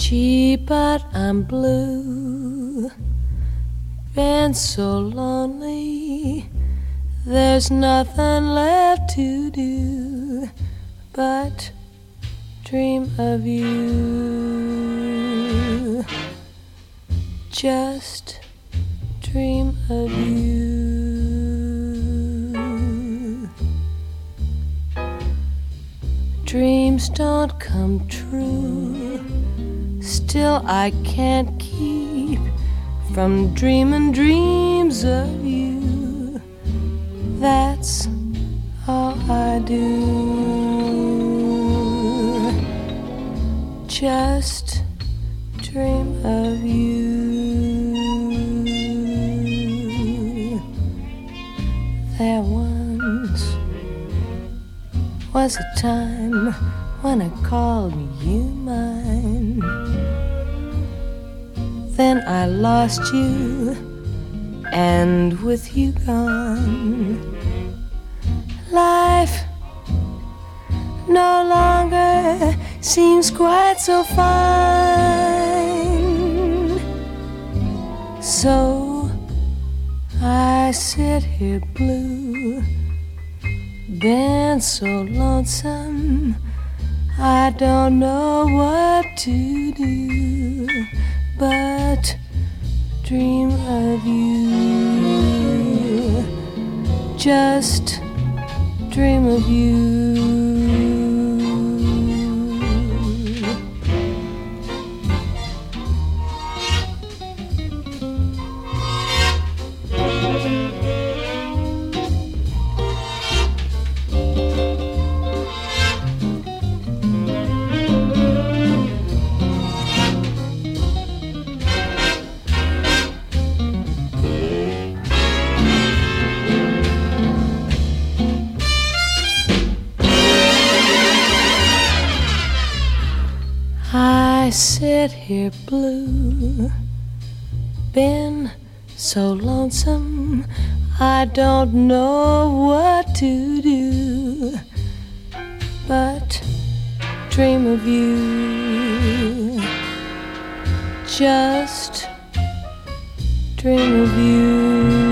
Gee, but I'm blue, been so lonely. There's nothing left to do but dream of you. Just dream of you. Dreams don't come true, still I can't keep from dreaming dreams of you. That's all I do. Just dream of you. There once was a time when I called you mine. Then I lost you, and with you gone, life no longer seems quite so fine. So I sit here blue, been so lonesome, I don't know what to do but dream of you. Just dream of you. I sit here blue, been so lonesome, I don't know what to do but dream of you. Just dream of you.